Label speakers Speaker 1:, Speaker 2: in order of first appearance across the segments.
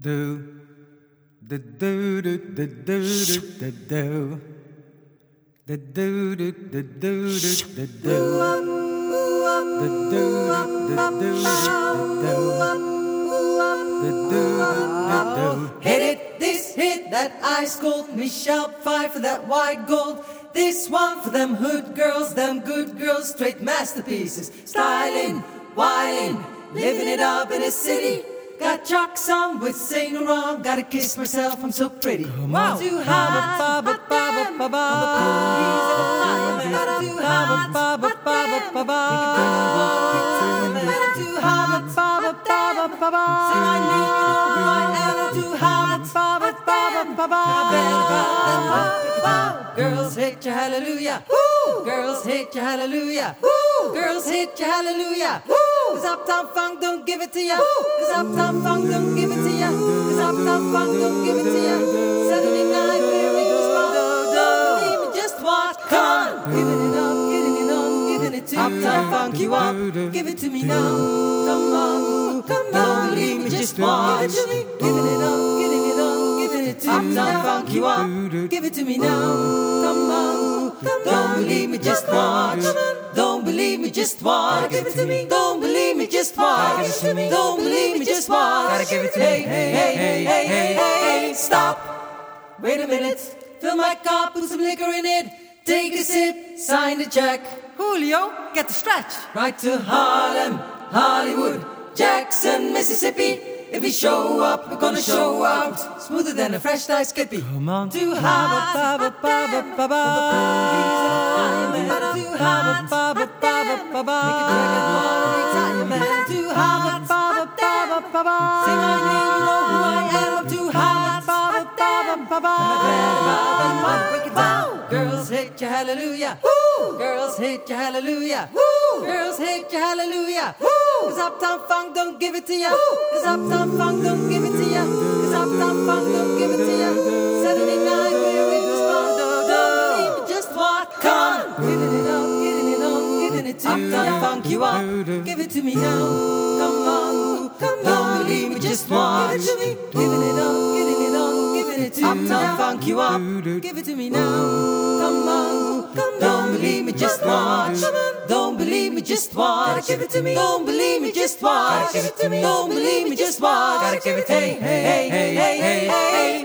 Speaker 1: Do the do do the do the do the do the do the do the do
Speaker 2: Hit it, this hit, that ice cold. Michelle Pfeiffer, that white gold. This one for them hood girls, them good girls, straight masterpieces. Styling, wilding, living it up in the city. Got chucks on with Saint Laurent. Gotta kiss myself, I'm so pretty. Wow. Too hot, too hot. Girls hit you hallelujah. Girls hit you hallelujah. Girls hit you hallelujah. Cause Uptown Funk don't give it to ya. Cause Uptown Funk don't give it to ya. Cause Uptown Funk don't give it to ya. Saturday night we're in the spot. Don't believe me, just watch. Come on, giving it up, getting it on, giving it to you. Uptown Funk you up, give it to me now. Come on, come on, don't believe me, just watch. Giving it up, getting it on, giving it to you. Uptown Funk you up, give it to me now. Come on, don't believe me, just watch. Don't believe me, just watch. Give it to me. Don't believe me, just watch. Give it to me. Don't believe me, just watch.
Speaker 1: Gotta give it to me.
Speaker 2: Hey, stop. Wait a minute. Fill my cup, put some liquor in it. Take a sip, sign the check.
Speaker 3: Julio, get the stretch.
Speaker 2: Right to Harlem, Hollywood, Jackson, Mississippi. If we show up, we're gonna show out. Smoother than a fresh diced Skippy.
Speaker 1: Come on.
Speaker 2: Too hot. Too hot. Too hot. Say my name, you know who I am. I'm too hot. Break it down. Girls hit you hallelujah. Girls hit you hallelujah. Girls hit you hallelujah. Cause Uptown Funk don't give it to ya. Cause Uptown Funk don't give it to ya. Cause Uptown Funk don't give it to ya. Saturday night we're in the spot. Don't believe me, just watch. Come on, giving it up, getting it on, giving it to you. Uptown Funk you up, give it to me now. Come on, don't believe me, just watch. Give it to me, giving it up, getting it on, giving it to you. Uptown Funk you up, give it to me now. Come on, don't believe me, just watch. Don't believe me, just watch. Gotta give it to me. Don't believe me, just watch. Gotta give it to me. Don't believe me, just watch.
Speaker 1: Gotta give it to me.
Speaker 2: Hey.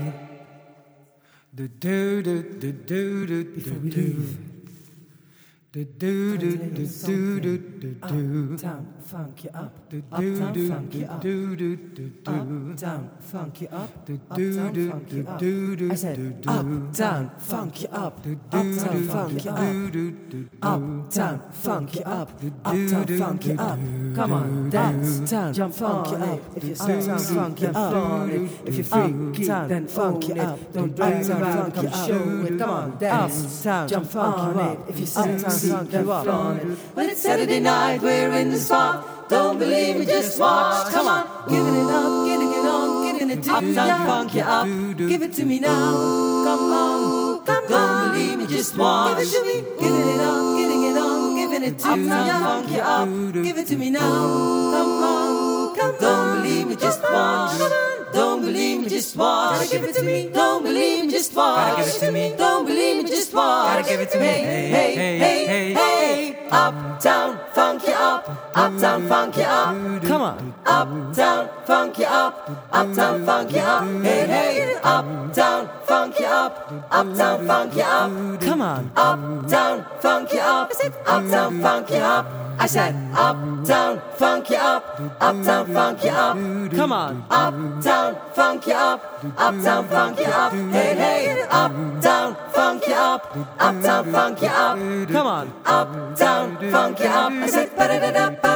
Speaker 1: Do do do do do do do do. Do do do do do do do do.
Speaker 2: Uptown Funk you up.
Speaker 1: Uptown Funk you up.
Speaker 2: Uptown Funk you up.
Speaker 1: Uptown Funk you up.
Speaker 2: I said Uptown Funk you up. Uptown Funk you up. Uptown Funk you up. Uptown Funk you up. Come on, dance, jump funk you up. If you uptown funk you up, if you freaky, then funk you up. Don't drag around, come show it. Come on, dance, jump funk you up. If you uptown funk you up. When it's Saturday night, we're in the spot. Don't believe me, just watch. Come on, giving it up, getting it on, getting it to you. Uptown funk you up. Give it to me now. Come on, don't believe me, just watch. Give it to me, giving it up, getting it on, giving it to you. Uptown funk you up. Give it to me now. Come on, don't believe me, just watch. Don't believe me, just watch. Gotta give it to me. Don't believe me, just watch.
Speaker 1: Gotta give it to me.
Speaker 2: Don't believe me, just watch.
Speaker 1: Gotta give it to me.
Speaker 2: Hey. Uptown funk you up. Uptown funk you up.
Speaker 3: Come on.
Speaker 2: Uptown funk you up. Uptown funk you up. Hey. Uptown funk you up. Uptown funk you up.
Speaker 3: Come on.
Speaker 2: Uptown funk you up. Uptown funk you up. I said uptown funk you up. Uptown funk you up.
Speaker 3: Come on.
Speaker 2: Uptown funk you up. Uptown funk you up. Hey. Uptown funk you up. Uptown funk you up.
Speaker 3: Come on.
Speaker 2: Uptown funk you up. I said ba-da-da-da.